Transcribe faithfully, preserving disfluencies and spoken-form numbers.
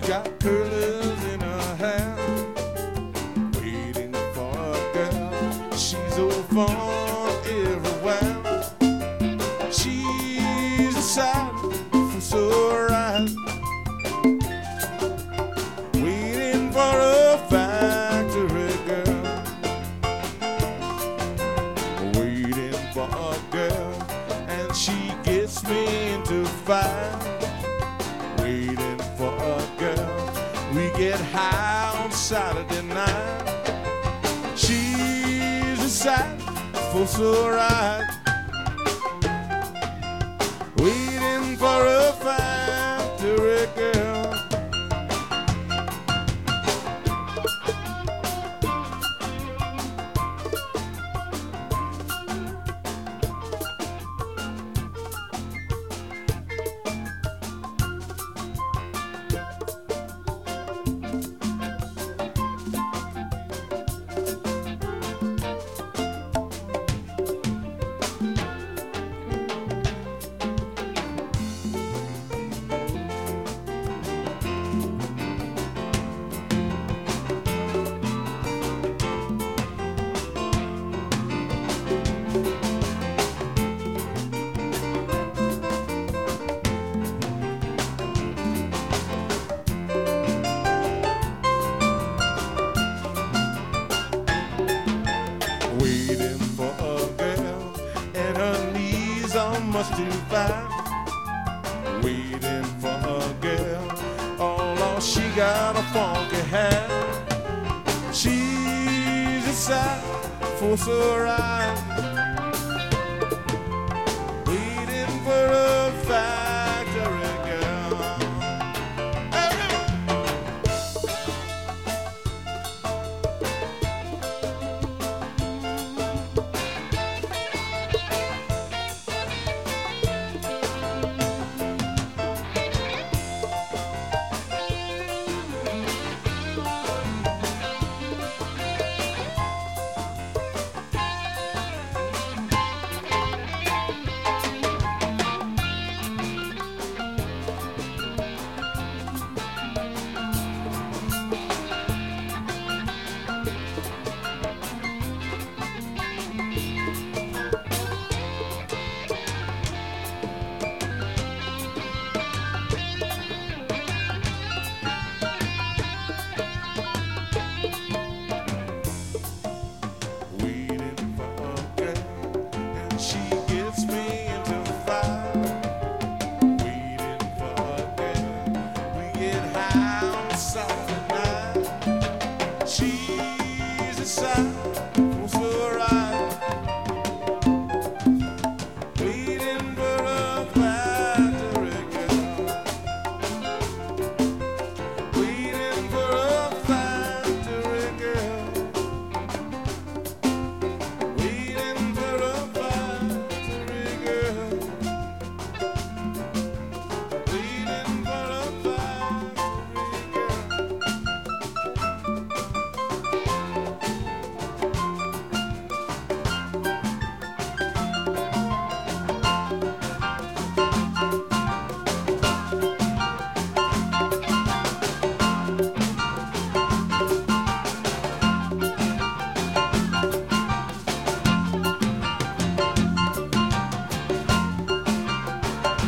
got curlers in her hair, waiting for a girl. She's old fun everywhere. She's a sight for sore eyes, waiting for a factory girl, waiting for a girl, and she gets me into fight. Waiting for a girl, we get high on Saturday night. She's a sight for sore eyes, waiting for a factory girl. Waiting for a girl, and her knees are much too fine. Waiting for a girl, oh Lord, she got a funky hair. She's a sight for sore eyes,